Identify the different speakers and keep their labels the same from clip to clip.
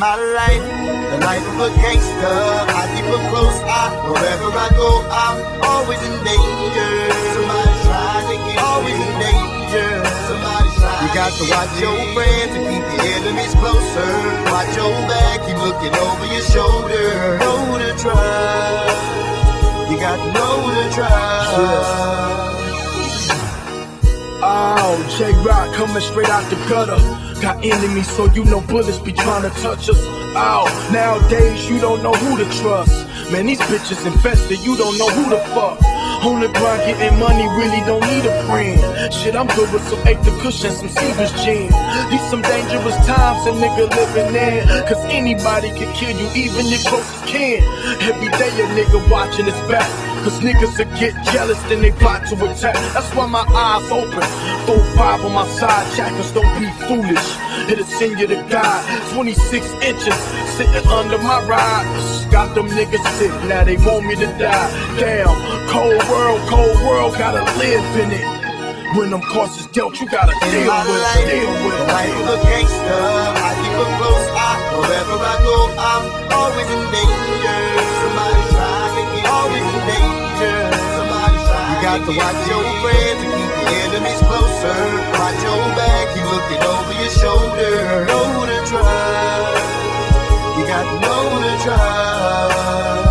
Speaker 1: my life, the life of a gangster. I keep a close eye, wherever I go, I'm always in danger. Somebody's trying to get always in danger. Somebody's trying. You got to watch your friends and keep your enemies closer. Watch your back, keep looking over your shoulder. Know to trust. You got to know to trust.
Speaker 2: Oh, J-Rock coming straight out the gutter. Got enemies, so you know bullets be trying to touch us. Oh, nowadays you don't know who to trust. Man, these bitches infested, you don't know who to fuck. On the grind getting money, really don't need a friend. Shit, I'm good with some eighth of Kush and some Seavers jeans. These some dangerous times a nigga living in. Cause anybody can kill you, even your closest kin. Every day a nigga watching his back. Cause niggas will get jealous, then they plot to attack. That's why my eyes open. 4-5 on my side, jackers don't be foolish. It'll send you to God. 26 inches, sitting under my ride. Got them niggas sick, now they want me to die. Damn, cold world, gotta live in it. When them courses dealt, you gotta deal with it.
Speaker 1: Life of a gangster, I keep a close eye. Wherever I go, I'm always in danger. Somebody's trying to get always in danger. Somebody's trying. You got to watch your friends and keep your enemies closer. Watch your back, keep looking over your shoulder. Know to trust. You got to know to trust.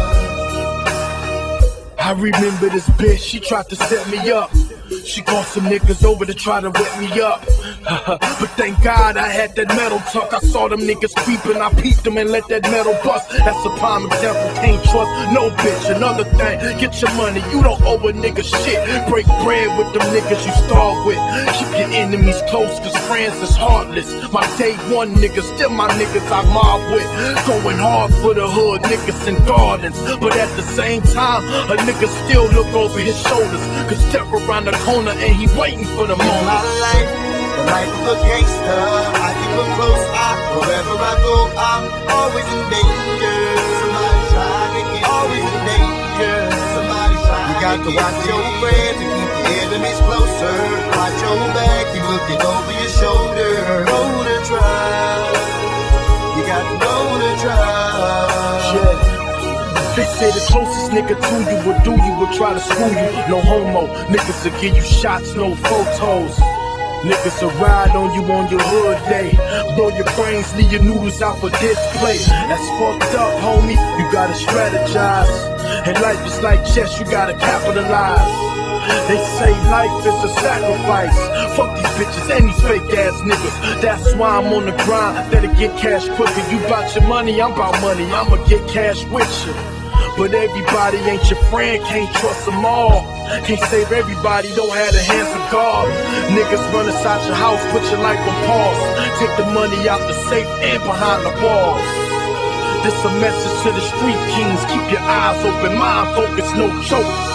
Speaker 2: I remember this bitch, she tried to set me up. She called some niggas over to try to wet me up. But thank God I had that metal tuck. I saw them niggas creeping, I peeped them and let that metal bust. That's a prime example, can't trust no bitch. Another thing, get your money, you don't owe a nigga shit. Break bread with them niggas you starve with. Keep your enemies close, cause friends is heartless. My day one niggas, still my niggas I mob with. Going hard for the hood, niggas in gardens. But at the same time, a nigga still look over his shoulders. Cause death around the corner and he waiting for the moment.
Speaker 1: My life, the life of a gangster. I keep a close eye. Wherever I go, I'm always in danger. Somebody's trying to get always in danger. Somebody's trying. You got to watch your friends and keep your enemies closer. Watch your back, keep looking over your shoulder. Know to trust. You got to know to trust.
Speaker 2: Yeah. They say the closest nigga to you will do you, will try to screw you. No homo, niggas will give you shots, no photos. Niggas will ride on you on your hood day. Blow your brains, leave your noodles out for display. That's fucked up, homie, you gotta strategize. And life is like chess, you gotta capitalize. They say life is a sacrifice. Fuck these bitches and these fake ass niggas. That's why I'm on the grind, that'll get cash quicker. You bout your money, I'm bout money, I'ma get cash with you. But everybody ain't your friend, can't trust them all. Can't save everybody, don't have the hands of God. Niggas run inside your house, put your life on pause. Take the money out the safe and behind the walls. This a message to the street kings, keep your eyes open, mind focused, no joke.